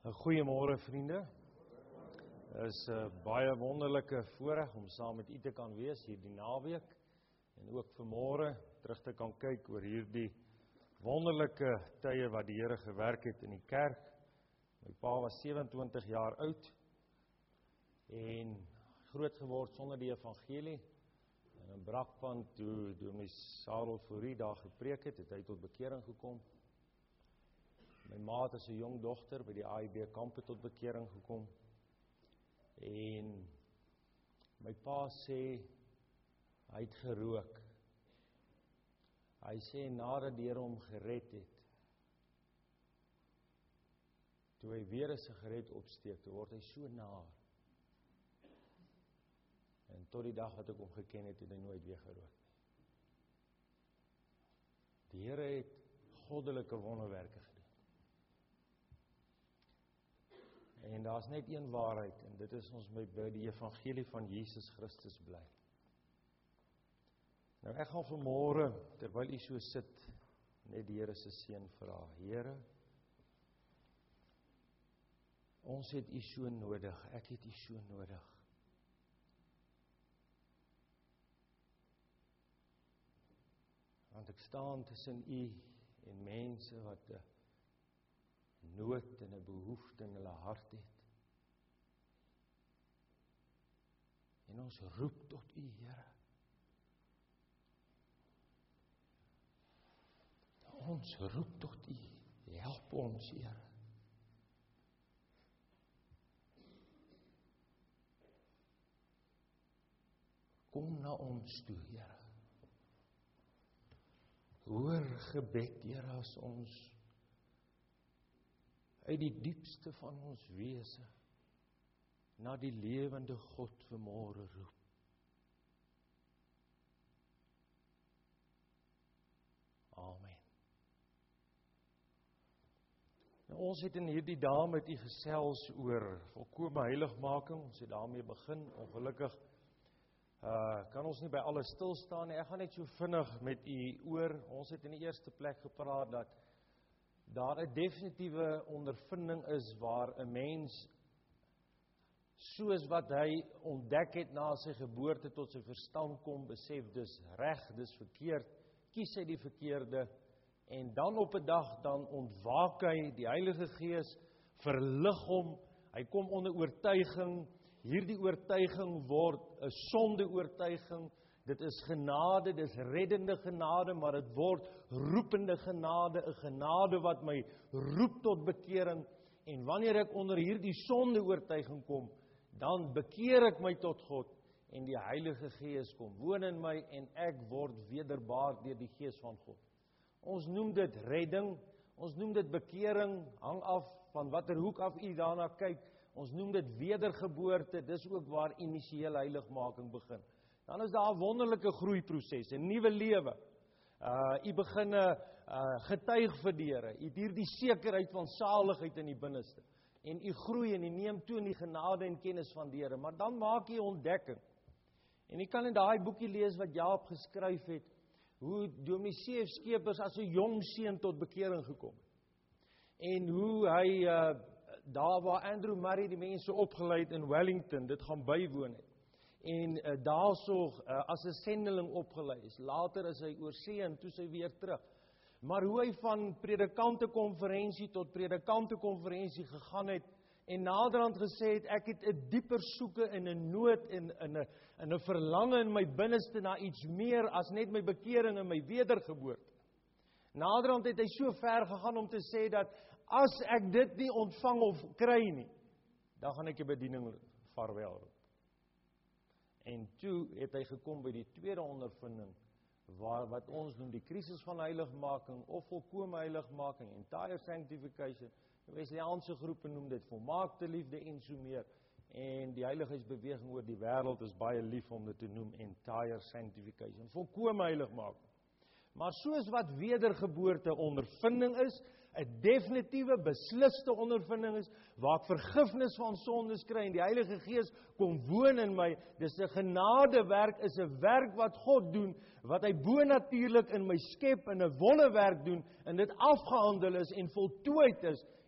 Goeiemôre vriende. Dit is 'n baie wonderlike voorreg om saam met u te kan wees hierdie naweek en ook vanmôre terug te kan kyk oor hierdie wonderlike tye wat die Here gewerk het in die kerk. My pa was 27 jaar oud en groot geword sonder die evangelie. En in Brakpan toe Dominee Sarel Fourie daar gepreek het hy tot bekering gekom. My ma het as 'n jong dogter by die AIB kampe tot bekering gekom. En my pa sê hy het gerook. Hy sê nadat die Here hom gered het, toe hy weer 'n sigaret opsteek, toe word hy so naar. En tot die dag wat ek hom geken het hy nooit weer gerook nie. Die Here het goddelike wonderwerke gedoen. En daar's net een waarheid, en dit is ons by die evangelie van Jesus Christus bly. Nou ek gaan vanmôre, terwyl u so sit, net die Here se seën vra. Here, ons het u so nodig, ek het u so nodig. Want ek staan tussen u en mense wat nood en 'n behoefte in hulle hart het. En ons roep tot u, Here. Ons roep tot u. Help ons, Here. Kom na ons toe, Here. Hoor gebed, Here, as ons uit die diepste van ons wese na die lewende God vanmôre roep. Amen. Nou, ons het in hierdie dae met u gesels oor volkome heiligmaking. Ons het daarmee begin. Ongelukkig kan ons nie by alles stil staan nie. Ek gaan net so vinnig met u oor. Ons het in die eerste plek gepraat dat daar 'n definitiewe ondervinding is waar 'n mens soos wat hy ontdek het na sy geboorte tot sy verstand kom, besef dis reg, dis verkeerd, kies hy die verkeerde en dan op 'n dag dan ontwaak hy, die Heilige Gees verlig hom, hy kom onder oortuiging, hierdie oortuiging word 'n sonde-oortuiging. Dit is genade, dit is reddende genade, maar dit word roepende genade, 'n genade wat my roep tot bekering. En wanneer ek onder hierdie sonde-oortuiging kom, dan bekeer ek my tot God en die Heilige Gees kom woon in my en ek word wederbaar deur die Gees van God. Ons noem dit redding, ons noem dit bekering, hang af van watter hoek af u daarna kyk. Ons noem dit wedergeboorte, dis ook waar initiële heiligmaking begin. Dan is daar 'n wonderlike groeiproses, 'n nuwe lewe. U begin getuig vir die Here. U het hierdie sekerheid van saligheid in die binneste. En u groei en u neem toe in die genade en kennis van die Here. Maar dan maak u ontdekking. En u kan in daai boekie lees wat Jaap geskryf het, hoe Dominee C.F. Skeepers as 'n jong seun tot bekering gekom het. En hoe hy daar waar Andrew Murray die mense opgelei het in Wellington, dit gaan bywoon het. En daarso as 'n sendeling opgelei is. Later is hy oor see en toe sy weer terug. Maar hoe hy van predikantekonferensie tot predikantekonferensie gegaan het en naderhand gesê het, ek het 'n dieper soeke en 'n nood en 'n verlange in my binneste na iets meer as net my bekering en my wedergeboorte. Naderhand het hy so ver gegaan om te sê dat as ek dit nie ontvang of kry nie, dan gaan ek die bediening vaarwel roep. En toe het hy gekom by die tweede ondervinding, wat ons noem die krisis van heiligmaking, of volkome heiligmaking, entire sanctification. Die Wesleyaanse groepe noem dit volmaakte liefde en so meer. En die heiligheidsbeweging oor die wêreld is baie lief om dit te noem entire sanctification, volkome heiligmaking. Maar soos wat wedergeboorte ondervinding is, 'n definitiewe, besliste ondervinding is, waar ek vergifnis van sondes kry en die Heilige Gees kom woon in my, dis 'n genadewerk, is 'n werk wat God doen, wat hy bonatuurlik in my skep en 'n wonderwerk doen, en dit afgehandel is en voltooid is,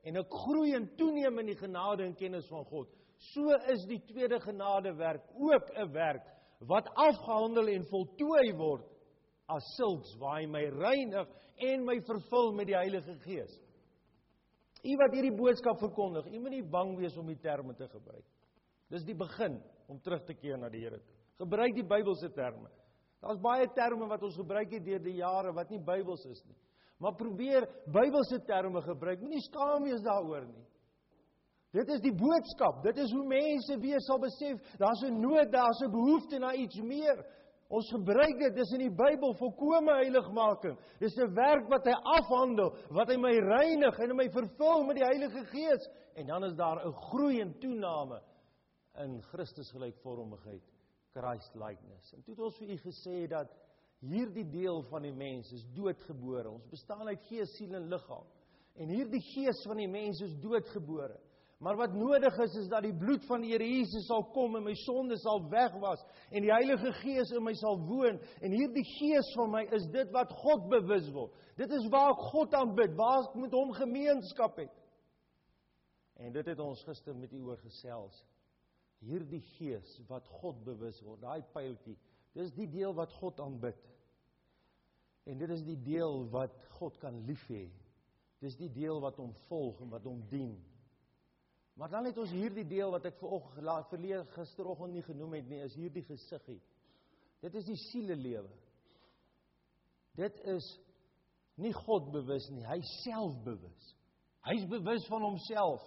en ek groei en toeneem in die genade en kennis van God, so is die tweede genadewerk ook 'n werk wat afgehandel en voltooi word as sulks waar hy my reinig en my vervul met die Heilige Gees. U wat hierdie boodskap verkondig, u moet nie bang wees om die terme te gebruik. Dis die begin om terug te keer na die Here toe. Gebruik die Bybelse terme. Daar's baie terme wat ons gebruik het deur die jare wat nie Bybels is nie. Maar probeer Bybelse terme gebruik. Moenie skaam wees daaroor nie. Dit is die boodskap. Dit is hoe mense weer sal besef, daar's 'n nood, daar's 'n behoefte na iets meer. Ons gebruik dit, dis in die Bybel, volkome heiligmaking. Dis 'n werk wat hy afhandel, wat hy my reinig en my vervul met die Heilige Gees. En dan is daar 'n groei en toename in Christus gelykvormigheid, Christ likeness. En toe het ons vir u gesê dat hierdie deel van die mens is doodgebore. Ons bestaan uit gees, siel en liggaam. En hierdie gees van die mens is doodgebore. Maar wat nodig is dat die bloed van die Here Jesus sal kom en my sonde sal wegwas en die Heilige Gees in my sal woon. En hierdie gees van my is dit wat God bewus word. Dit is waar ek God aanbid, waar ek met hom gemeenskap het. En dit het ons gister met u oor gesels. Hierdie gees wat God bewus word, daai pyltjie, dis die deel wat God aanbid. En dit is die deel wat God kan lief hê. Dis die deel wat hom volg en wat hom dien. Maar dan het ons hierdie deel wat ek gisteroggend nie genoem het nie, is hierdie gesiggie. Dit is die sielelewe. Dit is nie God bewus nie, hy self bewus. Hy is bewus van homself.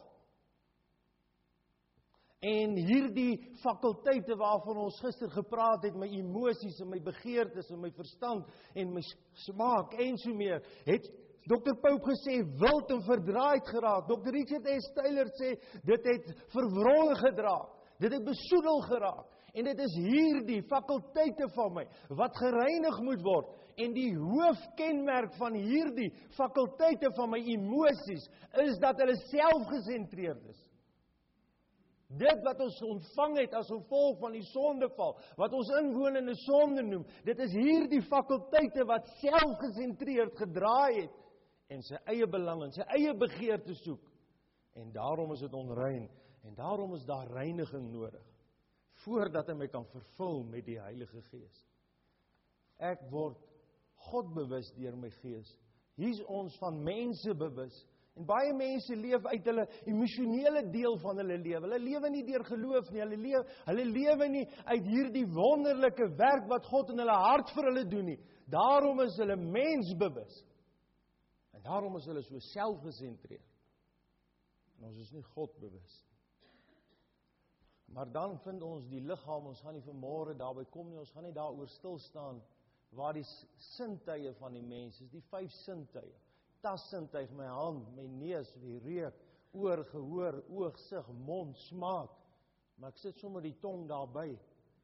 En hierdie fakulteite waarvan ons gister gepraat het, my emosies en my begeertes en my verstand en my smaak en so meer, het Dr. Pope gesê, wild en verdraaid geraak. Dr. Richard S. Taylor sê, dit het verwrongen geraak. Dit het besoedel geraak. En dit is hierdie fakulteite van my, wat gereinig moet word. En die hoofkenmerk van hierdie fakulteite van my emosies, is dat hulle selfgesentreerd is. Dit wat ons ontvang het as gevolg van die sondeval, wat ons inwonende sonde noem, dit is hierdie fakulteite wat selfgesentreerd gedraai het, en sy eie belang en sy eie begeerte soek. En daarom is dit onrein, en daarom is daar reiniging nodig, voordat hy my kan vervul met die Heilige Gees. Ek word God bewus deur my Gees. Hier is ons van mense bewus. En baie mense leef uit hulle emosionele deel van hulle lewe. Hulle lewe nie deur geloof nie, hulle lewe nie uit hierdie wonderlike werk wat God in hulle hart vir hulle doen nie. Daarom is hulle mensbewus. En daarom is hulle so selfgesentreerd. En ons is nie God bewus. Maar dan vind ons die liggaam, ons gaan nie vanmôre daarby kom nie, ons gaan nie daaroor stil staan, waar die sintuie van die mens is, die 5 sintuie. Tassintuig, my hand, my neus, die reuk, oor, gehoor, oog, sig, mond, smaak. Maar ek sit sommer die tong daarby.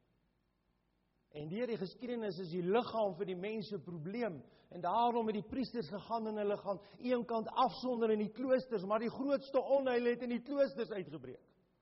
En deur die geskiedenis is die liggaam vir die mense probleem. En daarom het die priesters gegaan en hulle gaan eenkant afsonder in die kloosters, maar die grootste onheil het in die kloosters uitgebreek.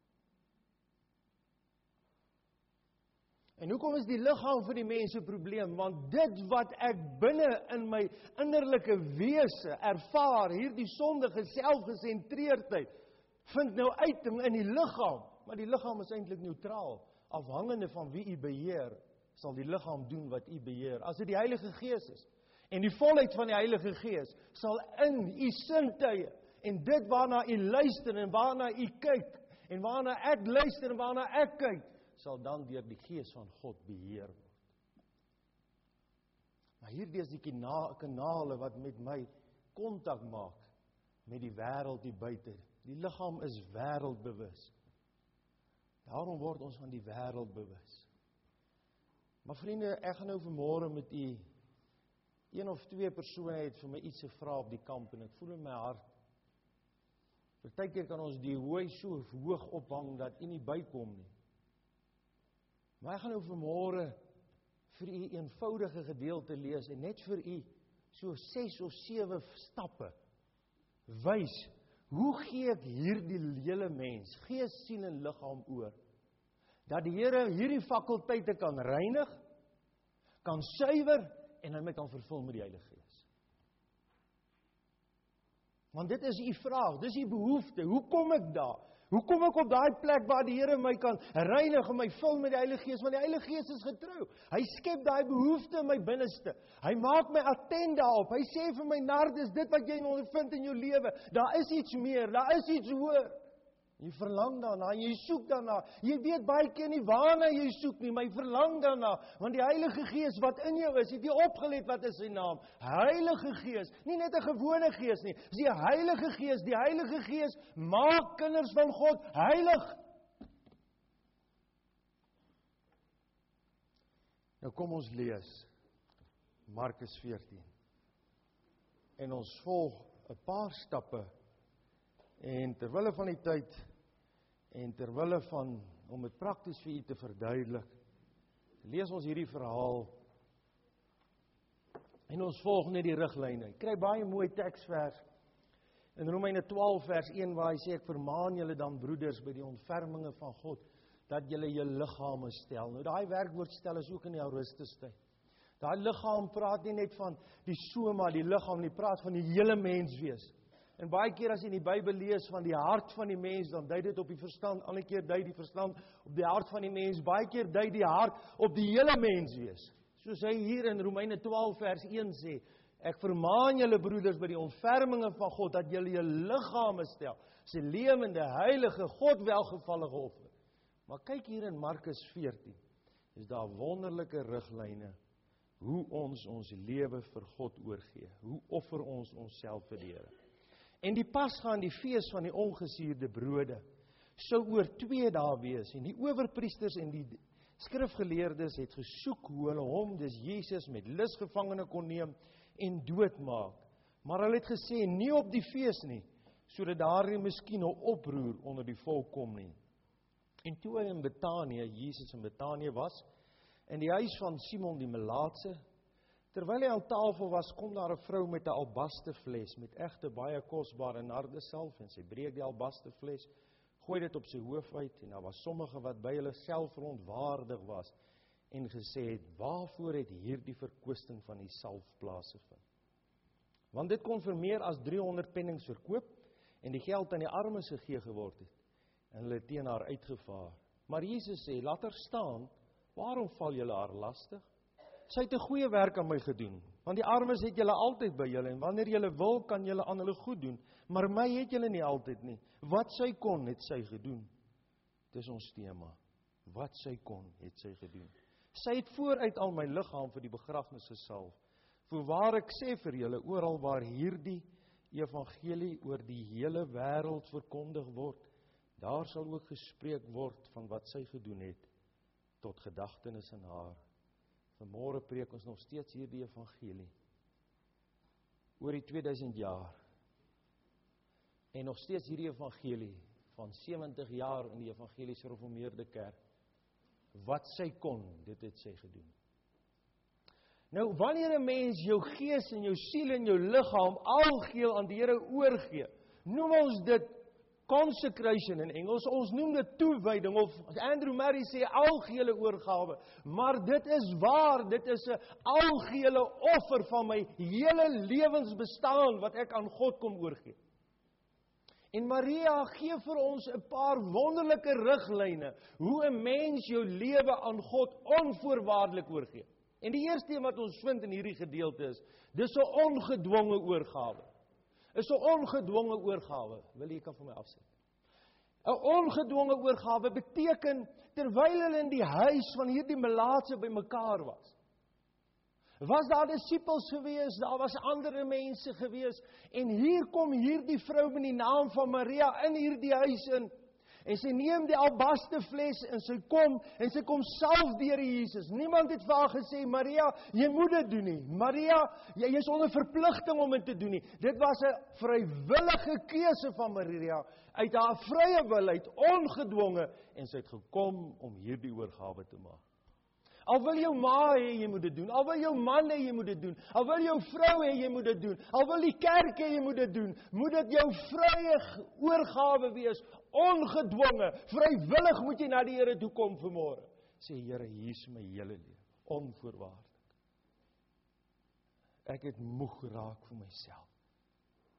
En hoekom is die liggaam vir die mense probleem? Want dit wat ek binne in my innerlike wese ervaar, hierdie sondige selfgesentreerdheid, vind nou uiting in die liggaam. Maar die liggaam is eintlik neutraal. Afhangende van wie u beheer, sal die liggaam doen wat u beheer. As dit die Heilige Gees is, en die volheid van die Heilige Gees, sal in u sintuie, en dit waarna u luister, en waarna u kyk, en waarna ek luister, en waarna ek kyk, sal dan deur die Gees van God beheer word. Maar hierdie is die kanale wat met my kontak maak met die wêreld hier buite. Die liggaam is wêreldbewus. Daarom word ons van die wêreld bewus. Maar vriende, ek gaan nou vanmôre met u 1 of 2 persone het vir my iets gevra op die kamp en ek voel in my hart. Partykeer kan ons die hooi so hoog ophang dat u nie bykom nie. Maar ek gaan nou vanmôre vir u 'n eenvoudige gedeelte lees en net vir u so 6 of 7 stappe wys, hoe gee ek hierdie hele mens, gees, siel en liggaam oor, dat die Here hierdie fakulteite kan reinig, kan suiwer en hy my kan vervul met die Heilige Gees. Want dit is u vraag, dis u behoefte. Hoe kom ek daar? Hoe kom ek op daai plek waar die Here my kan reinig en my vul met die Heilige Gees? Want die Heilige Gees is getrou. Hy skep daai behoefte in my binneste. Hy maak my attent daarop. Hy sê vir my, Nardus, dit wat jy ondervind in jou lewe, daar is iets meer, daar is iets hoër. Jy verlang daarna, jy soek daarna. Jy weet baie keer nie waarna jy soek nie, maar jy verlang daarna, want die Heilige Gees wat in jou is, het jy opgelet wat is sy naam? Heilige Gees, nie net 'n gewone gees nie, dis die Heilige Gees. Die Heilige Gees maak kinders van God heilig. Nou kom ons lees Markus 14. En ons volg 'n paar stappe. En terwille van die tyd, en terwille van, om dit prakties vir u te verduidelik, lees ons hierdie verhaal, en ons volg net die riglyne. Ek kry baie mooi teksvers, in Romeine 12 vers 1, waar hy sê, ek vermaan julle dan broeders, by die ontferminge van God, dat julle julle liggame stel. Nou daai werkwoord stel is ook in die Augustustyd. Daai liggaam praat nie net van die soma, die liggaam, nie praat van die hele menswees. En baie keer as jy in die Bybel lees van die hart van die mens, dan dui dit op die verstand, ander keer dui die verstand op die hart van die mens, baie keer dui die hart op die hele mens wees. Soos hy hier in Romeine 12 vers 1 sê, ek vermaan julle broeders by die ontferminge van God, dat julle julle liggame stel, as 'n lewende, heilige, God welgevallige offer. Maar kyk hier in Markus 14, is daar wonderlike riglyne, hoe ons lewe vir God oorgee, hoe offer ons onsself vir die Here. En die Pasga, die fees van die ongesuurde brode, sou oor 2 dae wees, en die owerpriesters en die skrifgeleerdes het gesoek hoe hulle hom, dis Jesus, met lusgevangene kon neem en doodmaak. Maar hulle het gesê, nie op die fees nie, sodat daar nie miskien 'n oproer onder die volk kom nie. En toe hy in Betanië, Jesus in Betanië was, in die huis van Simon die Melaatse, terwyl hy aan tafel was, kom daar 'n vrou met 'n albasterfles, met egte baie kosbare nardesalf, en sy breek die albasterfles, gooi dit op sy hoof uit, en daar was sommige wat by hulle self verontwaardig was, en gesê het, waarvoor het hierdie verkwisting van die salf plaasgevind? Want dit kon vir meer as 300 pennings verkoop, en die geld aan die armes gegee geword het, en hulle teen haar uitgevaar. Maar Jesus sê, laat haar staan, waarom val julle haar lastig? Sy het 'n goeie werk aan my gedoen, want die armes het julle altyd by julle, en wanneer julle wil, kan julle aan hulle goed doen, maar my het julle nie altyd nie. Wat sy kon, het sy gedoen. Dis ons tema. Wat sy kon, het sy gedoen. Sy het vooruit al my liggaam vir die begrafnis gesalf. Voorwaar ek sê vir julle, oral waar hierdie evangelie oor die hele wêreld verkondig word, daar sal ook gespreek word van wat sy gedoen het, tot gedagtenis in haar. Vanmôre preek ons nog steeds hierdie evangelie, oor die 2000 jaar, en nog steeds hierdie evangelie, van 70 jaar in die evangeliese gereformeerde kerk, wat sy kon, dit het sy gedoen. Nou, wanneer 'n mens jou gees en jou siel en jou liggaam algeheel aan die Here oorgee, noem ons dit consecration in Engels, ons noem dit toewyding, of Andrew Murray sê algehele oorgawe, maar dit is waar, dit is 'n algehele offer van my hele lewensbestaan, wat ek aan God kom oorgee. En Maria gee vir ons 'n paar wonderlike riglyne, hoe 'n mens jou lewe aan God onvoorwaardelik oorgee. En die eerste een wat ons vind in hierdie gedeelte is, dis 'n ongedwonge oorgawe. Is 'n ongedwonge oorgawe. Wil jy kan vir my afsit? 'n Ongedwonge oorgawe beteken, terwyl hulle in die huis van hierdie melaatse bymekaar was daar disippels gewees, daar was ander mense gewees, en hier kom hierdie vrou met die naam van Maria in hierdie huis in, en sy neem die albasterfles, en sy kom salf deur Jesus. Niemand het vir haar gesê, Maria, jy moet dit doen nie. Maria, jy is onder verpligting om dit te doen nie. Dit was 'n vrywillige keuse van Maria, uit haar vrye wil uit, ongedwonge, en sy het gekom om hierdie oorgawe te maak. Al wil jou ma hê, jy moet dit doen. Al wil jou man hê, jy moet dit doen. Al wil jou vrou hê, jy moet dit doen. Al wil die kerk hê, jy moet dit doen. Moet dit jou vrye oorgawe wees, ongedwonge, vrywillig moet jy na die Here toe kom vanmôre. Sê, Here, hier is my hele lewe, onvoorwaardelik. Ek het moeg geraak vir myself.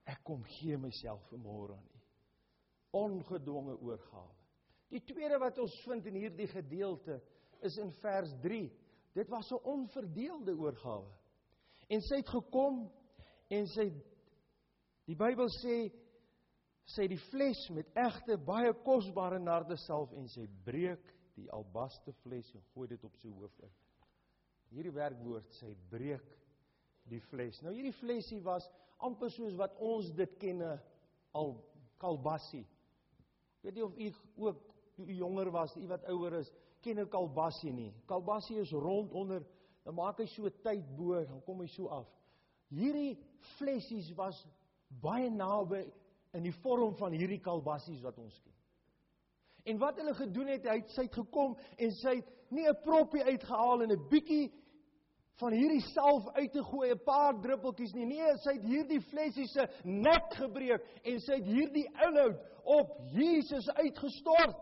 Ek kom gee myself vanmôre aan U. Ongedwonge oorgawe. Die tweede wat ons vind in hierdie gedeelte is in vers 3. Dit was 'n onverdeelde oorgawe. En sy het gekom en die Bybel sê, sy het die fles met egte, baie kosbare nardesalf en sy breek die albaste fles en gooi dit op sy hoof in. Hierdie werkwoord, sy breek die fles. Nou hierdie flesie was amper soos wat ons dit ken, al kalbassie. Ek weet nie of u ook, toe u jonger was, u wat ouer is, ken 'n kalbassie nie. Kalbassie is rondonder, dan maak hy so tyd bo, dan kom hy so af. Hierdie flessies was baie naby in die vorm van hierdie kalbassies wat ons ken. En wat hulle gedoen het, sy het gekom en sy het nie 'n proppie uitgehaal en 'n bietjie van hierdie salf uit te gooi, 'n paar druppeltjies nie. Nee, sy het hierdie flesie se nek gebreek en sy het hierdie inhoud op Jesus uitgestort.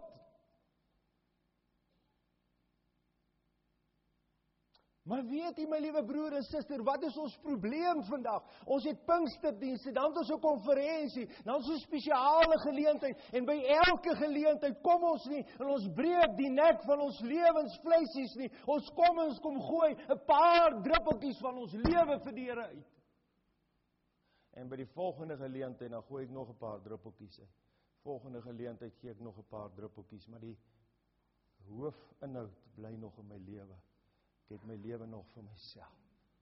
Maar weet jy my liewe broer en suster, wat is ons probleem vandag? Ons het Pinksterdienste, dan het ons 'n konferensie, dan is 'n spesiale geleentheid en by elke geleentheid kom ons nie en ons breek die nek van ons lewensvleisies nie. Ons kom gooi 'n paar druppeltjies van ons lewe vir die Here uit. En by die volgende geleentheid dan gooi ek nog 'n paar druppeltjies in. Volgende geleentheid gee ek nog 'n paar druppeltjies, maar die hoofinhoud bly nog in my lewe. Ek het my lewe nog vir myself.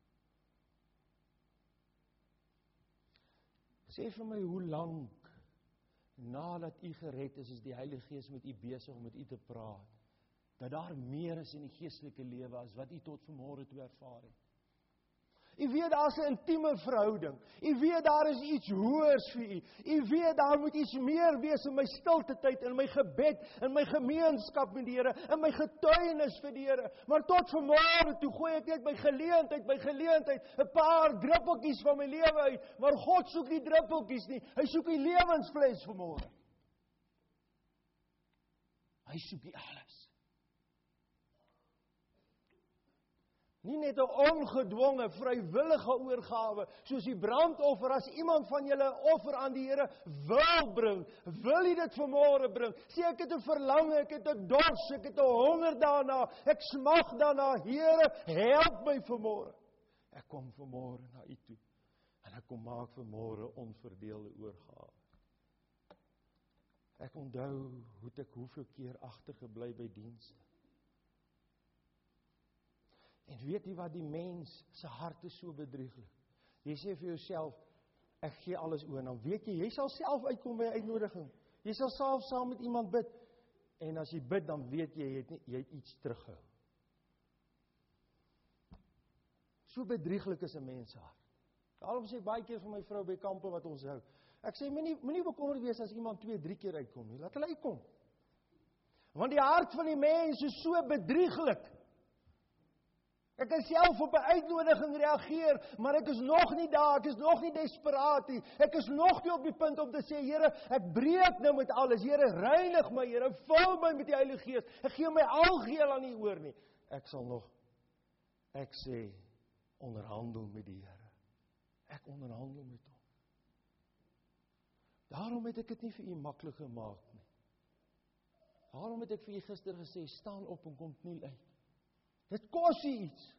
Sê vir my, hoe lank nadat u gered is die Heilige Gees met u besig om met u te praat, dat daar meer is in die geestelike lewe as wat u tot vanmôre toe ervaar het. U weet daar's 'n intieme verhouding. U weet daar is iets hoërs vir u. U weet daar moet iets meer wees in my stilte tyd, in my gebed, in my gemeenskap met die Here, in my getuienis vir die Here. Maar tot vanmôre toe gooi ek net by geleentheid 'n paar druppeltjies van my lewe uit. Maar God soek nie druppeltjies nie. Hy soek die lewensvleis vanmôre. Hy soek die alles. Nie net 'n ongedwonge, vrywillige oorgawe, soos die brandoffer, as iemand van julle 'n offer aan die Here wil bring, wil jy dit vanmôre bring? Sê ek het 'n verlange, ek het 'n dors, ek het 'n honger daarna, ek smag daarna, Here, help my vanmôre. Ek kom vanmôre na U toe, en ek kom maak vanmôre onverdeelde oorgawe. Ek onthou hoe ek hoeveel keer agtergebly by dienste. En weet jy wat, die mens se hart is so bedrieglik. Jy sê vir jouself, ek gee alles oor, dan weet jy sal self uitkom by 'n uitnodiging. Jy sal self saam met iemand bid, en as jy bid, dan weet jy het iets terughou. So bedrieglik is 'n mens se hart. Daarom sê baie keer vir my vrou by kampe wat ons hou, ek sê, moenie bekommerd wees as iemand 2-3 keer uitkom nie, laat hulle uitkom. Want die hart van die mens is so bedrieglik. Ek kan self op 'n uitnodiging reageer, maar ek is nog nie daar, ek is nog nie desperaat nie. Ek is nog nie op die punt om te sê, Here, ek breek nou met alles. Here, reinig my, Here, vul my met die Heilige Gees. Ek gee my algeheel aan U oor nie. Ek sê, onderhandel met die Here. Ek onderhandel met Hom. Daarom het ek dit nie vir U maklik gemaak nie. Daarom het ek vir U gister gesê, staan op en kom kniel uit. Dit kos U iets.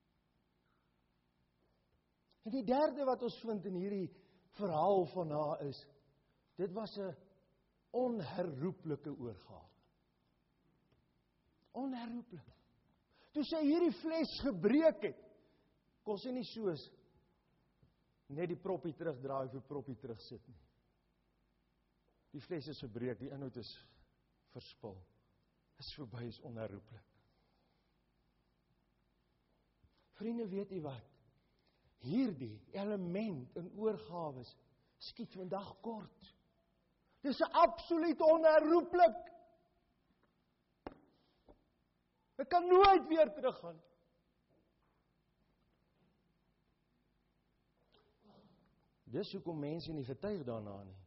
En die derde wat ons vind in hierdie verhaal van haar is, dit was 'n onherroeplike oorgawe. Onherroeplik. Toe sy hierdie fles gebreek het, kon sy nie soos net die proppie terugdraai of die proppie terugsit nie. Die fles is gebreek, die inhoud is verspil. Is verby, is onherroeplik. Vriende, weet jy wat? Hierdie element in oorgawes skiet vandag kort. Dis absoluut onherroeplik. Ek kan nooit weer teruggaan. Dis hoekom mense nie getuig daarna nie.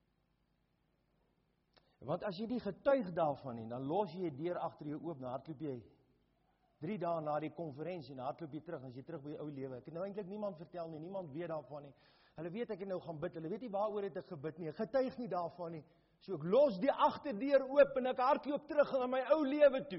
Want as jy nie getuig daarvan nie, dan los jy die deur agter jou oop, dan hardloop jy 3 dae na die konferensie, dan hardloop jy terug, as jy terug by jou ou lewe. Ek het nou eintlik niemand vertel nie, niemand weet daarvan nie. Hulle weet ek het nou gaan bid, hulle weet nie waaroor het ek gebid nie, ek getuig nie daarvan nie. So ek los die agterdeur oop en ek hardloop terug na my ou lewe toe.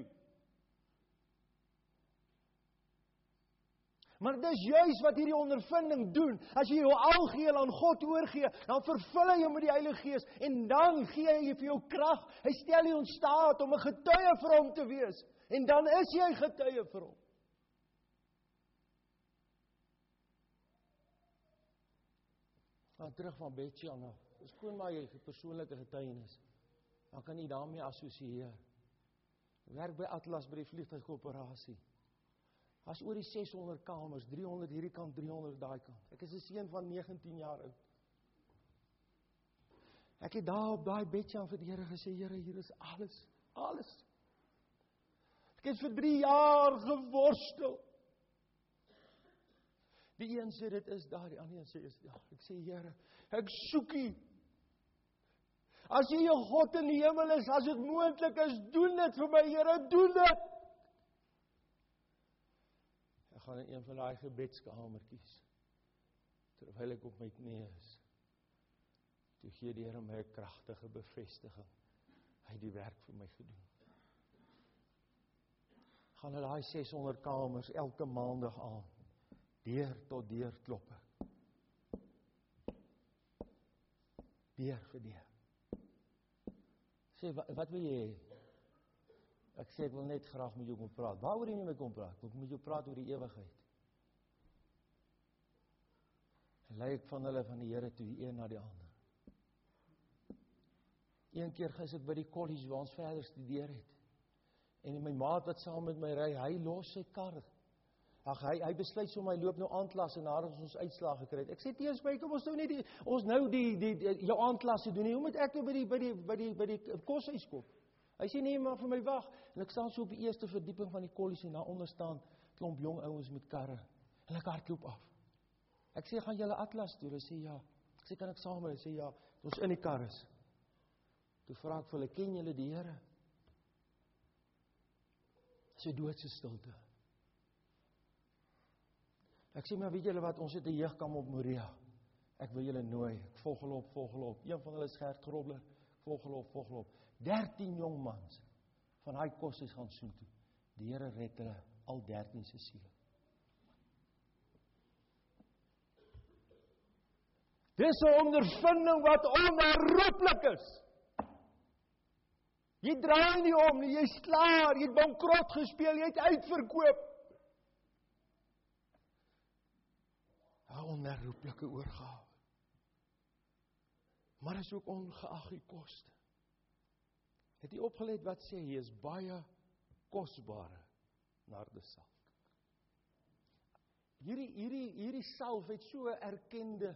Maar dis juis wat hierdie ondervinding doen. As jy jou algeheel aan God oorgee, dan vervul hy jou met die Heilige Gees en dan gee hy vir jou krag. Hy stel jou in staat om 'n getuie vir hom te wees. En dan is jy getuie vir hom. Maar terug van Bethel af. Dis gewoon maar jy persoonlike getuienis. Dan kan jy daarmee assosieer. Ek werk by Atlas by die vliegtuigkoöperasie. As oor die 600 kamers, 300 hierdie kant, 300 daai kant. Ek is 'n seun van 19 jaar oud. Ek het daar op daai bedjie aan vir die Here gesê, Here, hier is alles. Ek het vir 3 jaar geworstel. Die een sê dit is daar, die ander een sê is daar. Ek sê, Here, ek soek U. As U 'n God in die hemel is, as dit moontlik is, doen dit vir my, Here, doen dit. Ek gaan in een van daai gebedskamertjies, terwyl ek op my knieë is, toe gee die Here my 'n kragtige bevestiging. Hy het die werk vir my gedoen. Gaan na daai 600 kamers elke maandag aan, deur tot deur klop ek. Deur vir deur. Sê, wat wil jy hê? Ek sê, ek wil net graag met jou kom praat. Waaroor jy nie met kom praat? Ek wil met jou praat oor die ewigheid. En lei ek van hulle van die Here toe, die een na die ander. Een keer is ek by die college waar ons verder studeer het. En my maat wat saam met my ry, hy los sy kar. Ag, hy besluit so, hy loop nou aandklas en nadat ons uitslae gekry het. Ek sê teens my, kom ons nou nie jou aandklasse doen nie. Hoe moet ek nou by die koshuis kom? Hy sê nee, maar vir my wag. En ek staan so op die eerste verdieping van die kollege en daar onder staan klomp jong ouens met karre. En ek hardloop af. Ek sê, gaan julle Atlas toe? Hulle sê ja. Ek sê, kan ek saam? Hulle sê ja. Toe ons in die kar is. Toe vra ek vir hulle, ken julle die Here? So doodse stilte. Ek sê, maar weet julle wat, ons het 'n jeugkamp op Moria. Ek wil julle nooi. Ek volg hulle op. Een van hulle is Gert Grobler. Volg hulle op. 13 jong mans van daai koshuis gaan soontoe. Die Here red hulle, al 13 se siele. Dis 'n ondervinding wat onherroepelik is. Jy draai nie om nie, jy's klaar, jy het bankrot gespeel, jy het uitverkoop. 'n Onherroepelike oorgawe. Maar is ook ongeag die koste. Het jy opgelet wat sê, hy is baie kosbare nardesalf. Hierdie salf het so 'n erkende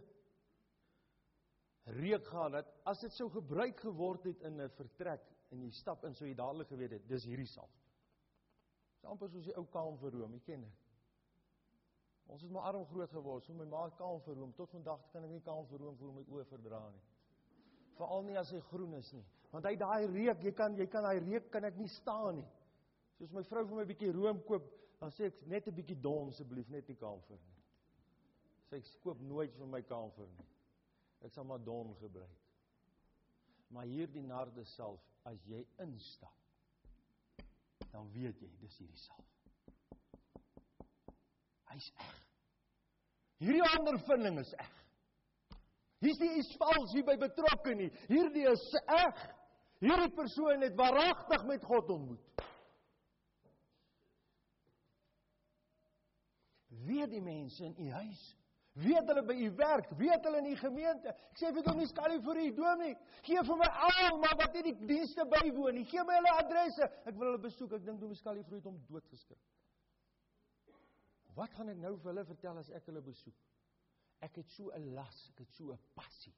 reuk gehad, dat as dit sou gebruik geword het in 'n vertrek, en jy stap in, so jy dadelik geweet het, dis hierdie salf. Dis amper soos die ou kaamverroom, jy ken dit. Ons is maar arm groot geword, so my ma kaamverroom, tot vandag kan ek nie kaamverroom voor my oë verdra nie. Veral nie as hy groen is nie. Want hy daai reuk, jy kan daai reuk kan ek nie staan nie. Soos my vrou vir my 'n bietjie room koop, dan sê ek net 'n bietjie Don asseblief, net nie kamfer nie. Sê ek koop nooit vir my kamfer nie. Ek sal maar Don gebruik. Maar hierdie nardesalf, as jy instap, dan weet jy, dis hierdie salf. Hy's eg. Hierdie ondervinding is eg. Hier's nie iets vals hierby betrokke nie. Hierdie is eg. Hierdie persoon het waaragtig met God ontmoet. Weet die mense in u huis, weet hulle by u werk, weet hulle in die gemeente. Ek sê vir Dominee Scully vir u dominee, gee vir my almal wat nie die dienste bywoon nie. Gee my hulle adresse. Ek wil hulle besoek. Ek dink Dominee Scully vir u het hom doodgeskrik. Wat gaan ek nou vir hulle vertel as ek hulle besoek? Ek het so 'n las, ek het so 'n passie.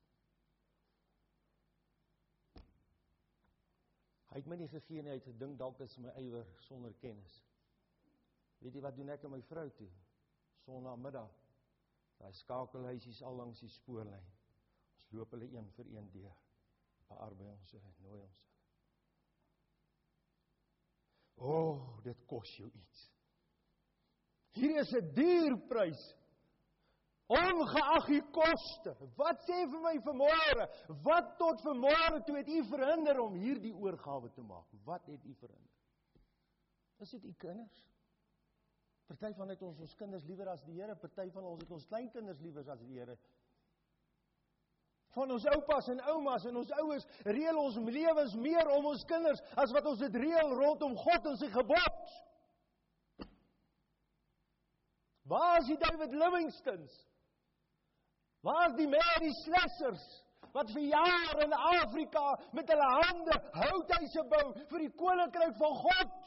Hy het my nie gegee nie, hy het gedink dalk is my ywer sonder kennis. Weet jy wat doen ek aan my vrou toe? Sondagmiddag, daai skakelhuisies al langs die spoorlyn. Ons loop hulle een vir een deur. Bearbei ons hulle, nooi ons hulle. Dit kos jou iets. Hier is 'n duur prys Ongeag die koste. Wat sê vir my vanmôre? Wat tot vanmôre toe het u verhinder om hierdie oorgawe te maak? Wat het u verhinder? Is dit u kinders? Party van het ons kinders liewer as die Here, party van ons het ons kleinkinders liewer as die Here. Van ons oupas en oumas en ons ouers reël ons lewens meer om ons kinders as wat ons dit reël rondom God en sy gebod. Waar is die David Livingstons? Waar is die Mary Slessors? Wat vir jare in Afrika met hulle hande houthuise bou vir die koninkryk van God.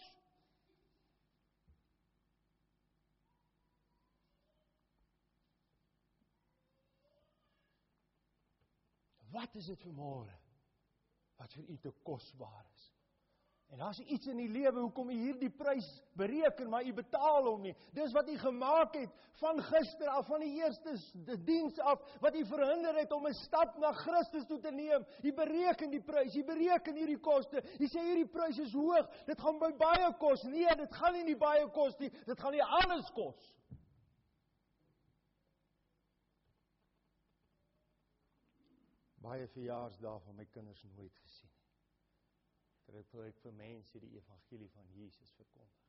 Wat is dit vanmôre wat vir u te kosbaar is? En daar's iets in die lewe hoekom u hierdie prys bereken, maar u betaal hom nie. Dis wat u gemaak het van gister af, van die eerste diens af, wat u verhinder het om 'n stap na Christus toe te neem. U bereken die prys, u bereken hierdie koste. U sê hierdie prys is hoog, dit gaan my baie kos. Nee, dit gaan nie baie kos nie, dit gaan nie alles kos. Baie verjaarsdae van my kinders nooit gesien. Terwyl ek vir mense die evangelie van Jesus verkondig.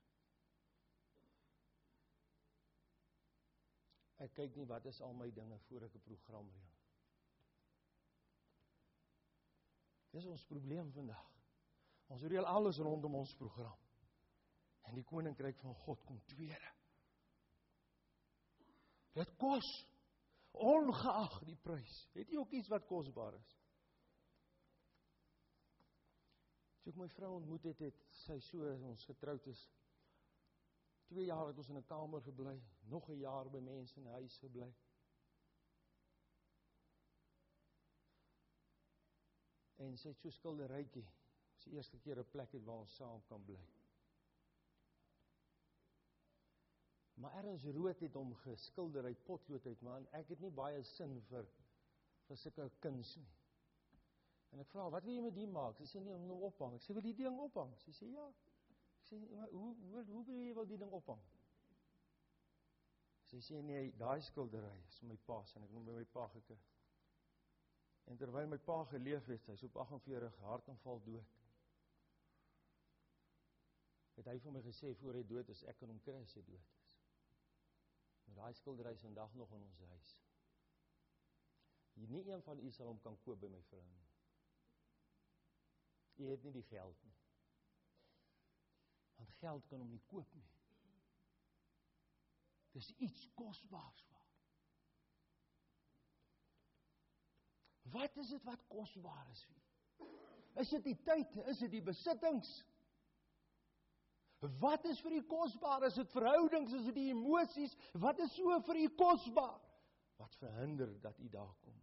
Ek kyk nie wat is al my dinge voor ek 'n program reël. Dis ons probleem vandag. Ons reël alles rondom ons program. En die koninkryk van God kom tweede. Dit kos. Ongeag die prys. Het jy ook iets wat kosbaar is? Toe ek my vrou ontmoet het sy so, ons getroud is, 2 jaar het ons in 'n kamer gebly, nog 'n jaar by mense in 'n huis gebly. En sy het so skilderytjie, dis die eerste keer 'n plek het waar ons saam kan bly. Maar ergens rood het hom geskilder uit potlood uit, maar ek het nie baie sin vir sulke kuns nie. En ek vra, wat wil jy met die maak? Sy sê nie, om hom ophang. Ek sê, wil die ding ophang? Sy sê, ja. Ek sê, maar hoe wil jy die ding ophang? Sy sê, nee, daai skildery is my pa, en ek noem by my pa gekry. En terwyl my pa geleef het, hy is op 48 hartaanval dood. Het hy vir my gesê, voor hy dood is, ek kan hom kry as hy dood is. Maar daai skildery is vandag nog in ons huis. Nie een van u sal hom kan koop by my vrou nie. U het nie die geld nie. Want geld kan hom nie koop nie. Dis iets kosbaars waar. Wat is dit wat kosbaar is vir u? Is dit die tyd? Is dit die besittings? Wat is vir u kosbaar? Is dit verhoudings? Is dit die emosies? Wat is so vir u kosbaar? Wat verhinder dat u daar kom?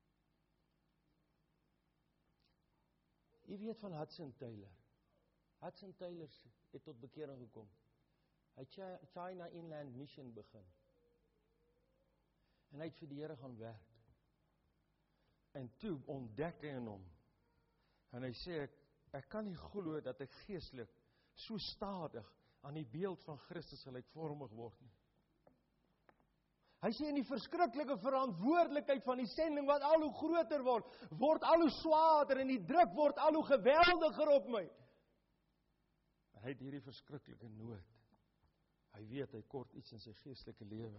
U weet van Hudson Taylor. Hudson Taylor het tot bekering gekom. Hy het China Inland Mission begin. En hy het vir die Here gaan werk. En toe ontdek hy in hom. En hy sê, ek kan nie glo dat ek geestelik so stadig aan die beeld van Christus gelykvormig word nie. Hy sê in die verskriklike verantwoordelikheid van die sending wat al hoe groter word al hoe swaarder en die druk word al hoe geweldiger op my. Hy het hierdie verskriklike nood. Hy weet hy kort iets in sy geestelike lewe.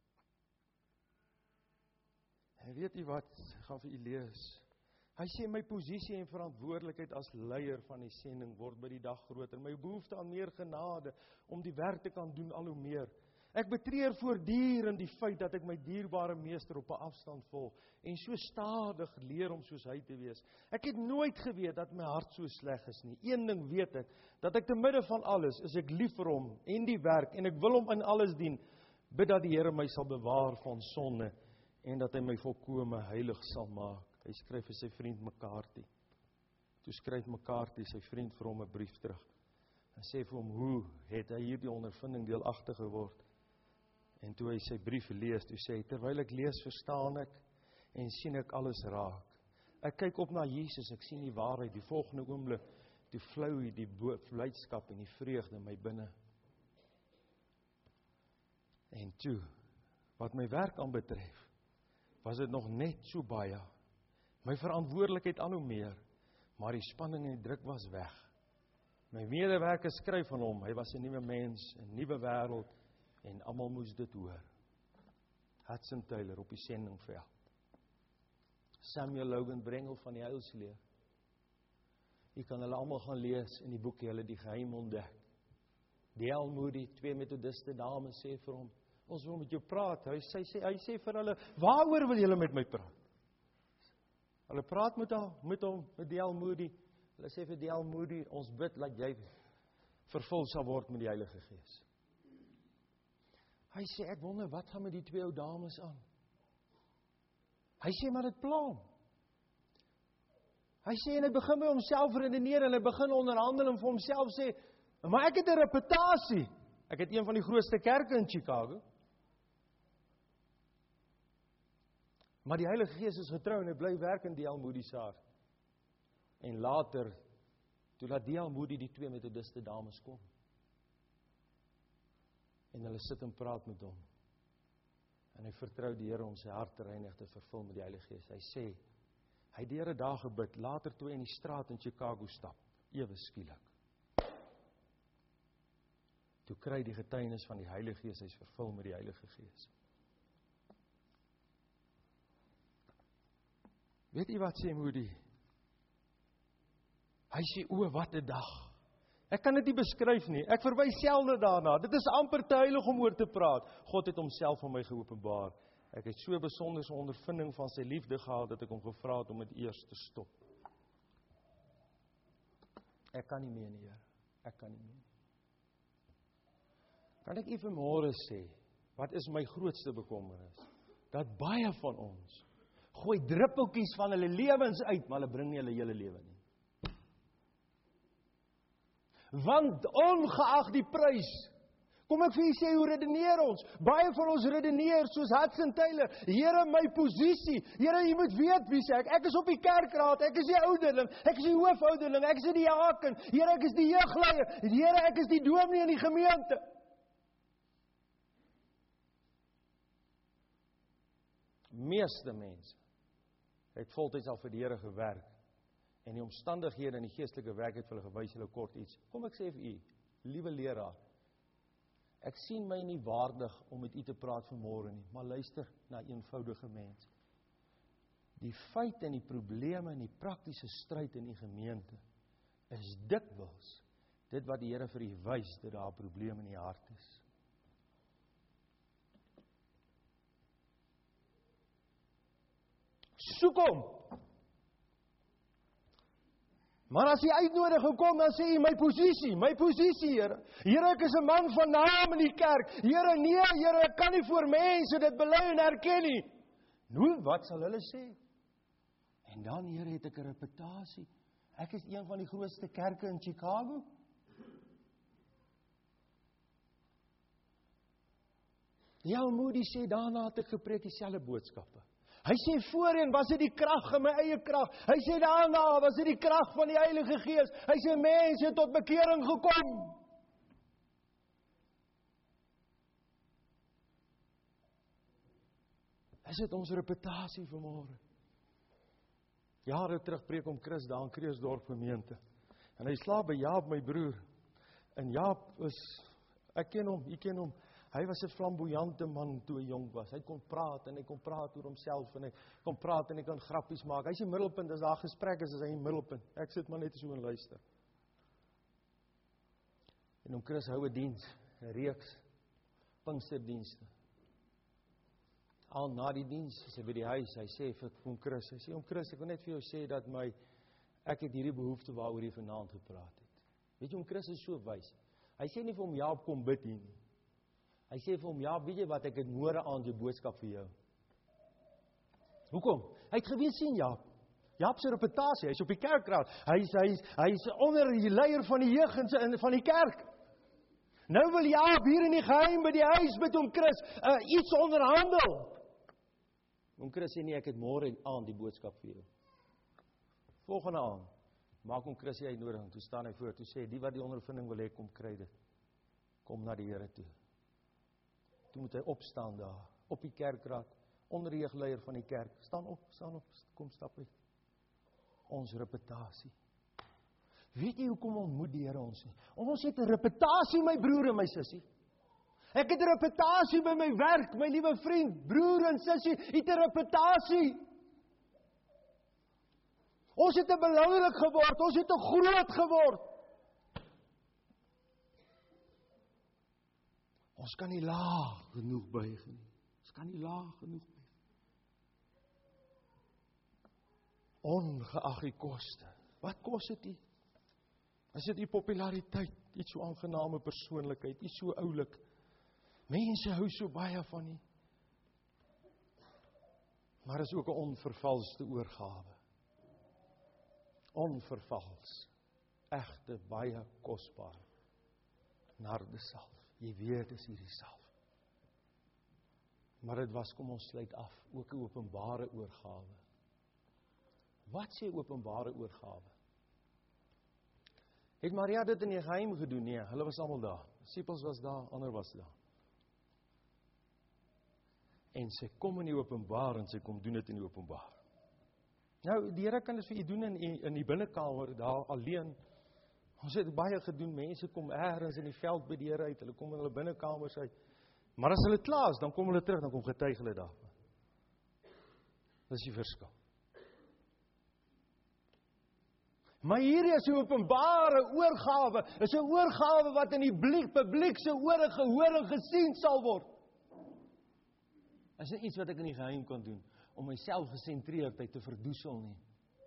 En weet jy wat, ek gaan vir u lees. Hy sê my posisie en verantwoordelikheid as leier van die sending word by die dag groter. My behoefte aan meer genade om die werk te kan doen al hoe meer. Ek betreur voortdurend die feit dat ek my dierbare meester op 'n afstand volg en so stadig leer om soos hy te wees. Ek het nooit geweet dat my hart so sleg is nie. Een ding weet ek, dat ek te midde van alles is ek lief vir hom en die werk en ek wil hom in alles dien, bid dat die Here my sal bewaar van sonde en dat hy my volkome heilig sal maak. Hy skryf vir sy vriend McCarthy. Toe skryf McCarthy sy vriend vir hom 'n brief terug. En sê vir hom, hoe het hy hierdie ondervinding deelagtig geword? En toe hy sy brief lees, toe sê hy, terwyl ek lees, verstaan ek en sien ek alles raak. Ek kyk op na Jesus, ek sien die waarheid, die volgende oomblik, toe flou die blydskap en die vreugde in my binne. En toe Wat my werk aanbetref, was dit nog net so baie. My verantwoordelikheid aan hoe meer, maar die spanning en die druk was weg. My medewerkers skryf van hom, hy was 'n nuwe mens, 'n nuwe wêreld, en almal moes dit hoor. Hudson Taylor op die sendingveld. Samuel Logan Brengel van die Heilsleer. Jy kan hulle almal gaan lees in die boekie, hulle die geheim ontdek. D.L. Moody, 2 methodiste dames sê vir hom, ons wil met jou praat. Hy sê vir hulle, waaroor wil julle met my praat? Hulle praat met hom, met D.L. Moody. Hulle sê vir D.L. Moody, ons bid dat jy vervul sal word met die Heilige Gees. Hy sê, ek wonder, wat gaan met die 2 ou dames aan? Hy sê, maar dit pla hom. Hy sê, en hy begin by homself redeneer, en hy begin onderhandel en vir homself sê, maar ek het 'n reputasie. Ek het een van die grootste kerke in Chicago. Maar die Heilige Gees is getrou en hy bly werk in D.L. Moody se hart. En later, toe laat D.L. Moody die 2 methodiste dames kom. En hulle sit en praat met hom. En hy vertrou die Here om sy hart te reinig, te vervul met die Heilige Gees. Hy sê, hy het die Here daar gebid, later toe hy in die straat in Chicago stap, ewe skielik. Toe kry die getuienis van die Heilige Gees, hy is vervul met die Heilige Gees. Weet jy wat sê Moody? Hy sê, o, wat 'n dag. Ek kan dit nie beskryf nie, ek verwys selde daarna, dit is amper te heilig om oor te praat. God het homself aan my geopenbaar. Ek het so 'n besondere ondervinding van sy liefde gehad, dat ek hom gevra het om dit eers te stop. Ek kan nie meer nie, Here. Ek kan nie meer. Kan ek vir môre sê, wat is my grootste bekommernis? Dat baie van ons gooi druppeltjies van hulle lewens uit, maar hulle bring nie hulle hele lewe nie. Want ongeag die prys, kom ek vir julle sê, hoe redeneer ons? Baie van ons redeneer soos Hudson Taylor, Here, my posisie, Here, jy moet weet wie sê ek is op die kerkraad, ek is die ouderling, ek is die hoofouderling, ek is die diaken, Here, ek is die jeugleier, Here, ek is die dominee in die gemeente. Meeste mense het voltyds al vir die Here gewerk, en die omstandighede en die geestelike werk het vir hulle gewys, hulle kort iets. Kom ek sê vir u, liewe leraar, ek sien my nie waardig om met u te praat vanmôre nie, maar luister na 'n eenvoudige mens. Die feit en die probleme en die praktiese stryd in die gemeente is dikwels dit wat die Here vir u wys, dat daar 'n probleem in die hart is. Soek hom. Maar as die uitnodiging kom, dan sê hy, my posisie, Here. Here, ek is 'n man van naam in die kerk. Here, nee, Here, ek kan nie voor mense dit bely en erken nie. Nou, wat sal hulle sê? En dan, Here, het ek 'n reputasie. Ek is een van die grootste kerke in Chicago. D.L. Moody sê, daarna het ek gepreek dieselfde boodskappe. Hy sê, voorheen was dit die krag in my eie krag. Hy sê, daarna was dit die krag van die Heilige Gees. Hy sê, mense het tot bekering gekom. Is dit ons reputasie vanmôre? Jare terug preek om Chris daar in Kreeusdorp gemeente. En hy slaap by Jaap, my broer. En Jaap is, ek ken hom, jy ken hom. Hy was 'n flamboyante man toe hy jonk was. Hy kon praat en hy kon praat oor homself en hy kon praat en hy kan grappies maak. Hy's die middelpunt, as daar gesprek is hy die middelpunt. Ek sit maar net so en luister. En Chris hou 'n diens, 'n reeks Pinksterdienste. Al na die diens, is hy by die huis, hy sê vir Chris, hy sê, Chris, ek wil net vir jou sê dat ek het hierdie behoefte waaroor jy vanaand gepraat het. Weet jy, Chris is so wys. Hy sê nie vir hom, Jaap, kom bid hier nie. Hy sê vir hom, ja, weet jy wat, ek het môre aand 'n boodskap vir jou. Hoekom? Hy het geweet sien, Jaap. Jaap se reputasie, hy's op die kerkraad. Hy's onder die leier van die jeug en van die kerk. Nou wil Jaap hier in die geheim by die huis met hom Chris iets onderhandel. Hom Chris sê nie, ek het môre aand die boodskap vir jou. Volgende aand maak hom Chris die uitnodiging, toe staan hy voor, toe sê, die wat die ondervinding wil hê, kom kry dit. Kom na die Here toe. Toe moet hy opstaan daar, op die kerkraad, onderjeugleier van die kerk. Staan op, kom stap uit. Ons reputasie. Weet jy hoekom ontmoet die Here ons nie? Ons het 'n reputasie, my broer en my sussie. Ek het 'n reputasie by my werk, my liewe vriend, broer en sussie, het 'n reputasie. Ons het 'n belangrik geword, ons het 'n groot geword. Ons kan nie laag genoeg buig nie. Ons kan nie laag genoeg buig. Ongeag die koste. Wat kos dit nie? Is dit die populariteit, iets so aangename persoonlikheid, iets so oulik. Mense hou so baie van nie. Maar is ook 'n onvervalste oorgawe. Onvervals. Egte, baie kosbaar. Nardesalf. Jy weet, is hierdie salf. Maar dit was, kom ons sluit af, ook 'n openbare oorgawe. Wat sê openbare oorgawe? Het Maria dit in die geheim gedoen? Nee, hulle was almal daar. Disippels was daar, ander was daar. En sy kom in die openbaar en sy kom doen dit in die openbaar. Nou, die Here kan dit vir u doen in die binnekamer, daar alleen. Ons het baie gedoen, mense kom ergens in die veld by die Here uit, hulle kom in hulle binnekamers uit. Maar as hulle klaar is, dan kom hulle terug, dan kom getuig hulle daar. Dis die verskil. Maar hierdie is 'n openbare oorgawe, is 'n oorgawe wat in die publiek se ore gehoor en gesien sal word. Is nie iets wat ek in die geheim kan doen, om my selfgesentreerdheid te verdoesel nie.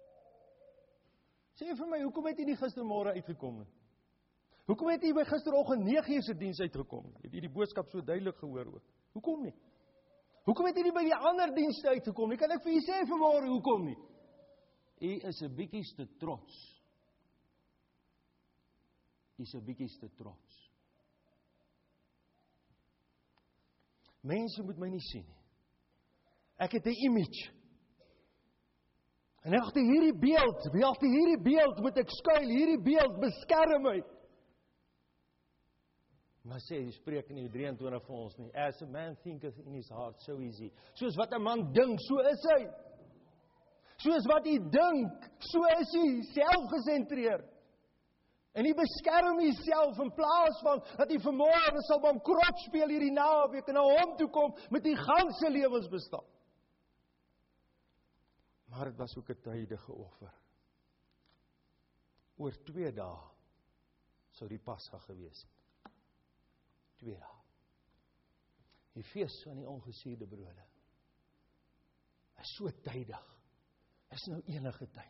Sê vir my, hoekom het jy nie gistermôre uitgekom nie? Hoekom het jy by gisteroggend 9:00 se diens uitgekom nie? Het jy die boodskap so duidelik gehoor ook? Hoekom nie? Hoekom het jy nie by die ander dienste uitgekom nie? Kan ek vir jy sê vanmôre, hoekom nie? Jy is 'n bietjie te trots. Jy is 'n bietjie te trots. Mense moet my nie sien nie. Ek het 'n image. En agter hierdie beeld moet ek skuil, hierdie beeld beskerm my. Maar sê, die Spreuke 23 vir ons nie, as a man thinketh in his heart, so is he. Soos wat 'n man dink, so is hy. Soos wat hy dink, so is hy, selfgesentreerd. En hy beskerm homself in plaas van dat hy vanmôre sal by hom krot speel hierdie naweek en na hom toe kom met die ganse lewensbestaan. Maar dit was ook 'n tydige offer. Oor 2 dae sou die Pasga gewees het. 2 dae. Die fees van die ongesuurde brode. Is so tydig. Is nou enige tyd.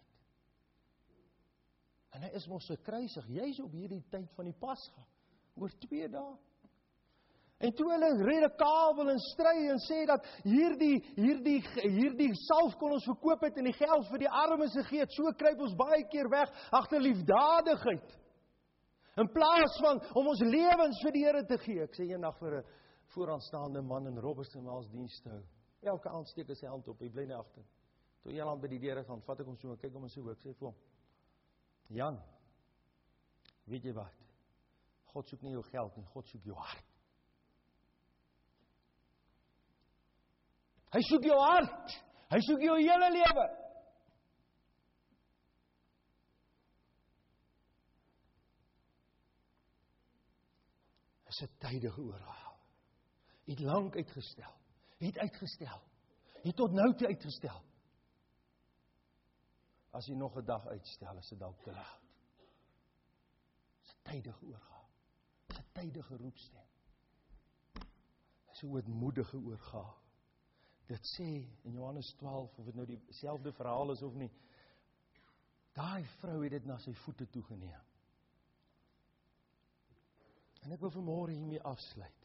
En hy is mos gekruisig, juis op hierdie tyd van die Pasga. Oor 2 dae. En toe hulle redekabel en stry en sê dat hierdie salf kon ons verkoop het en die geld vir die armes gegee het, so kruip ons baie keer weg agter liefdadigheid. In plaas van om ons lewens vir die Here te gee. Ek sê eendag vir 'n vooraanstaande man in Robertson als diens te hou. Elke aand steek hy sy hand op, hy bly net agter. Toe eendag by die deur gaan, vat ek hom so en kyk hom in sy oë, ek sê vir hom: Jan, weet jy wat? God soek nie jou geld nie, God soek jou hart. Hy soek jou hart. Hy soek jou hele lewe. Is 'n tydige oorgawe. Het lank uitgestel. Het tot nou toe uitgestel. As jy nog 'n dag uitstel, is dit dalk te laat. Is 'n tydige oorgawe. Is 'n tydige roepstem. Is 'n ootmoedige oorgawe. Dit sê in Johannes 12, of dit nou dieselfde verhaal is of nie, daai vrou het dit na sy voete toe geneem. En ek wil vanmôre hiermee afsluit.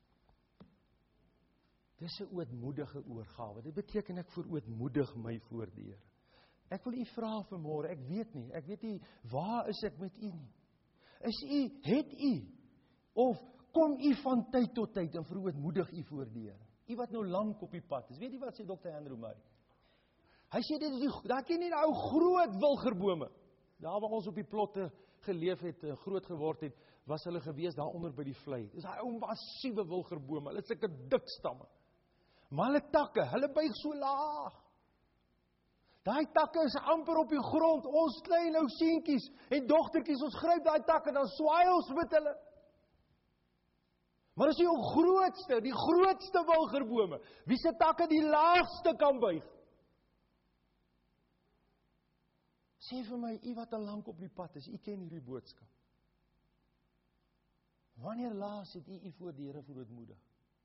Dis 'n ootmoedige oorgawe. Dit beteken ek verootmoedig my voor die Here. Ek wil u vra vanmôre, ek weet nie, waar is ek met u nie? Het u, of kom u van tyd tot tyd en verootmoedig u voor die Here? U wat nou lank op die pad is. Weet jy wat sê Dr. Andrew Murray? Hy sê dit is daar ken nie ou groot wilgerbome. Daar waar ons op die plotte geleef het, groot geword het, was hulle gewees daar onder by die vlei. Dis daai ou massiewe wilgerbome. Hulle het sulke dik stamme. Maar hulle takke, hulle buig so laag. Daai takke is amper op die grond, ons klein ou seentjies en dogtertjies, ons gryp daai takke, dan swaai ons met hulle. Maar as jy die grootste wilgerbome, wie se takke die laagste kan buig? Sê vir my, u wat al lank op die pad is, u ken hierdie boodskap. Wanneer laas het u voor die Here verootmoedig?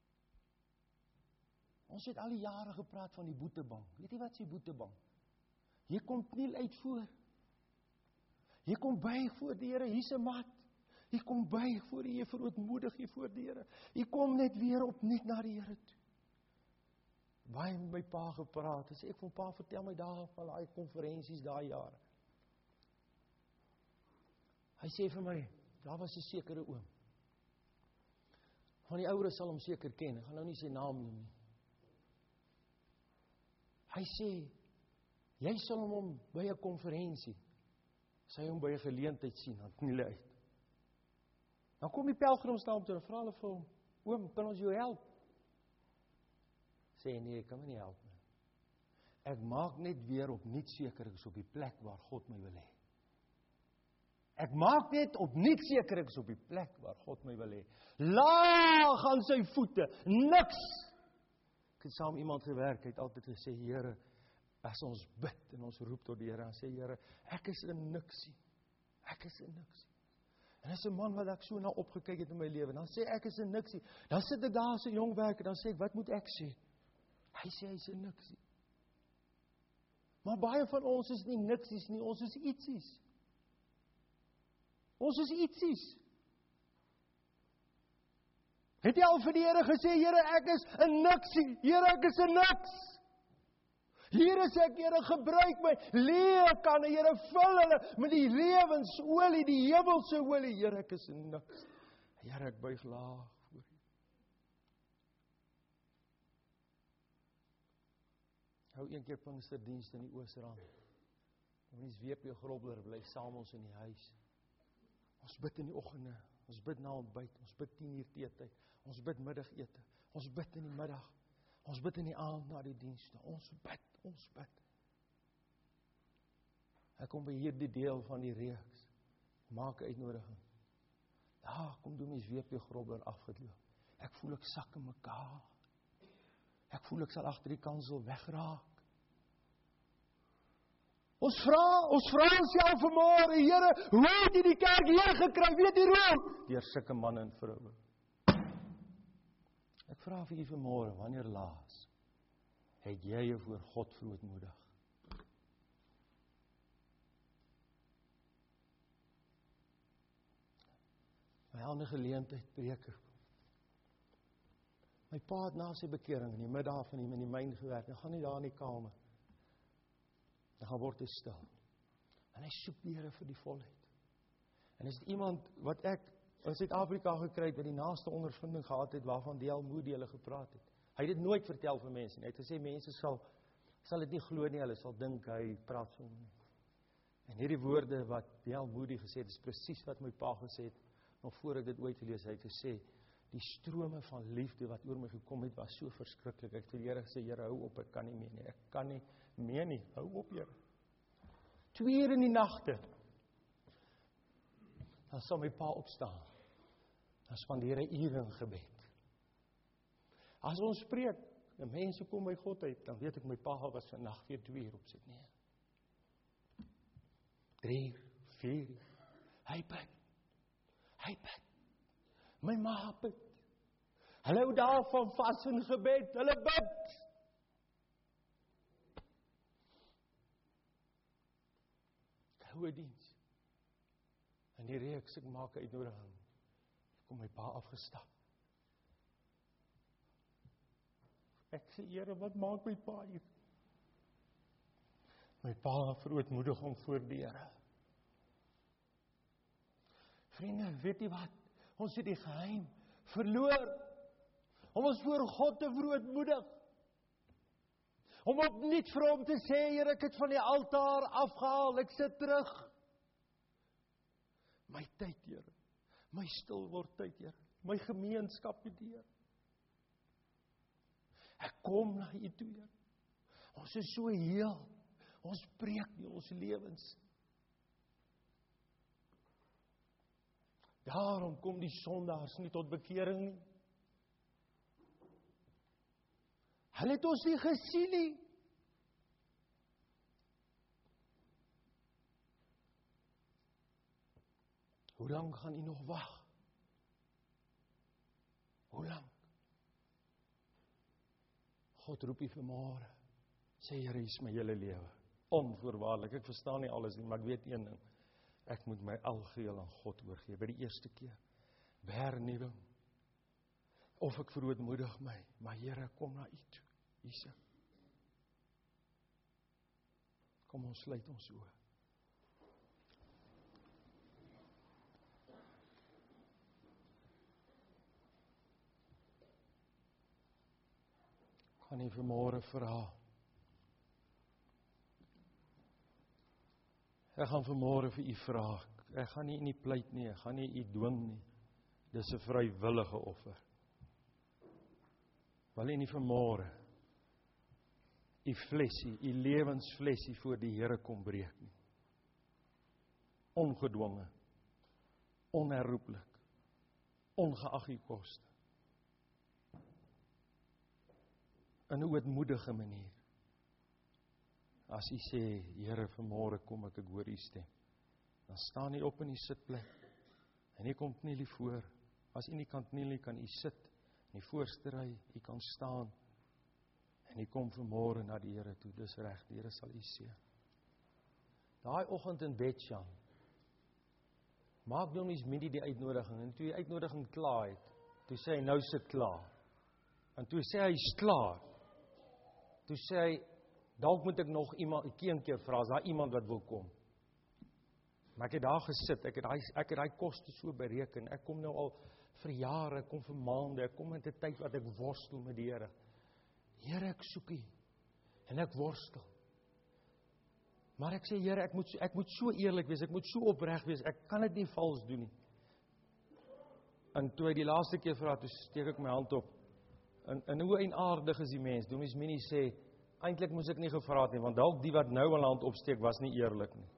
Ons het al die jare gepraat van die boetebank. Weet jy wat is die boetebank? Jy kom kniel uit voor. Jy kom buig voor die Here, hier's 'n mat. Jy kom buig voor die Here, verootmoedig jy voor die Here. Jy kom net weer opnuut na die Here toe. Baie met my pa gepraat, en sê ek van pa, vertel my daar van daai konferensies daai jare. Hy sê vir my, daar was 'n sekere oom. Van die ouers sal hom seker ken, ek gaan nou nie sy naam noem nie. Hy sê, jy sal hom by 'n konferensie, sy hom by 'n geleentheid sien, dan kniel hy uit. Dan kom die pelgrims staan toe en vra hulle vir hom, oom, kan ons jou help? Sê nee, ek kan my nie help nie. Ek maak net weer opnuut seker ek is op die plek waar God my wil hê. Ek maak net opnuut seker ek is op die plek waar God my wil hê. Laag aan sy voete, niks. Ek het saam iemand gewerk, hy het altyd gesê, Here, as ons bid en ons roep tot die Here en sê, Here, ek is 'n niksie. Ek is 'n niksie. En as 'n man wat ek so na opgekyk het in my lewe, dan sê ek is 'n niksie. Dan sit ek daar as 'n jong werker, dan sê ek, wat moet ek sê? Hy sê hy's 'n niksie. Maar baie van ons is nie niksies nie, ons is ietsies. Ons is ietsies. Het jy al vir die Here gesê, Here, ek is 'n niksie. Here, ek is 'n niks. Here sê ek, Here, gebruik my, leer kan, Here, vul hulle met die lewensolie, die hemelse olie, Here, ek is niks. Here, ek buig laag voor U. Hou een keer Pinksterdienst in die Oosrand. Ons WP Grobler bly saam ons in die huis. Ons bid in die oggende, ons bid na ontbyt, ons bid 10 uur teetyd, ons bid middagete, ons bid in die middag, ons bid in die aand na die dienste, ons bid. Ek kom by hierdie deel van die reeks, maak 'n uitnodiging. Daar kom Domies WP Grobler afgeloop. Ek voel ek sak in mekaar. Ek voel ek sal agter die kansel wegraak. Ons vra onsself vanmôre, Here, hoe het jy die kerk hier gekry? Weet jy hoe? Deur sulke manne en vroue. Ek vra vir u vanmôre, wanneer laas het jy jou voor God verootmoedig? My ander geleentheid preek. My pa het na sy bekering in die middag van hom in die myn gewerk. Hy gaan nie daar in die kamer. Dan gaan word hy stil. En hy soek die Here vir die volheid. En is dit iemand wat ek in Suid-Afrika gekry het, wat die naaste ondervinding gehad het, waarvan D.L. Moody hulle gepraat het. Hy het dit nooit vertel vir mense nie. Hy het gesê, mense sal dit nie glo nie, hulle sal dink, hy praat so nie. En hierdie woorde wat D.L. Moody gesê het, is presies wat my pa gesê het, nog voor ek dit ooit gelees, hy het gesê, die strome van liefde wat oor my gekom het, was so verskriklik. Ek het vir die Here gesê, Here, hou op, ek kan nie meer nie. Ek kan nie meer nie, hou op, Here. 2 uur in die nagte, dan sal my pa opstaan. Dan spandeer hy ure in gebed. As ons preek, en mense kom by God uit, dan weet ek, my pa was vannacht weer 2 uur op sit neer. 3, 4, hy bid. My ma bid. Hulle hou daarvan vas in gebed, hulle bid. Ek hou 'n diens. En die reeks, ek maak 'n uitnodiging. Ek kom my pa afgestap. Ek sê, Here, wat maak my pa hier? My pa verootmoedig hom voor die Here. Vriende, weet jy wat? Ons het die geheim verloor. Om ons voor God te verootmoedig. Om opnuut vir hom te sê, Here, ek het van die altaar afgehaal, ek sit terug. My tyd, Here. My stil word tyd, Here. My gemeenskap met die Here. Ek kom na U toe, Here. Ons is so heel. Ons breek nie ons lewens. Daarom kom die sondaars nie tot bekering nie. Hulle het ons nie gesien nie. Hoe lang gaan U nog wag? Hoe lang? God roep U vanmôre. Sê Here, hier is my hele lewe. Onvoorwaardelik. Ek verstaan nie alles nie, maar ek weet een ding. Ek moet my algeheel aan God oorgee. By die eerste keer. Hernuwing. Of ek verootmoedig my. Maar Here, kom na U toe. Hier. Kom ons sluit ons oë. Kan U vanmôre vra. Ek gaan vanmôre vir U vra. Ek gaan nie in U pleit nie, ek gaan nie U dwing nie. Dis 'n vrywillige offer. Wil U nie vanmôre U flesie, U lewensflesie voor die Here kom breek nie. Ongedwonge, onherroepelik, ongeag U koste. In 'n ootmoedige manier. As U sê, Here, vanmôre kom ek hoor U stem. Dan staan U op in U sitplek. En U kom kniel voor. As U nie kan kniel, kan U sit. In die voorste ry, U kan staan. En U kom vanmôre na die Here toe. Dis reg, die Here sal U seën. Daai oggend in Bethshan, maak nou mens met die uitnodiging. En toe die uitnodiging klaar het, toe sê hy, nou is dit klaar. En toe sê hy, is klaar. Toe sê hy, dalk moet ek nog iemand, een keer vra, is daar iemand wat wil kom? Maar ek het daar gesit, ek het daai koste so bereken, ek kom nou al vir jare, ek kom vir maande, ek kom in 'n tyd wat ek worstel met die Here. Here, ek soek U, en ek worstel. Maar ek sê, Here, ek moet so eerlik wees, ek moet so opreg wees, ek kan dit nie vals doen nie. En toe hy die laaste keer vra, toe steek ek my hand op, en hoe eienaardig is die mens, doen mens nie sê, eintlik moes ek nie gevra het nie, want dalk die wat nou al hand opsteek, was nie eerlik nie.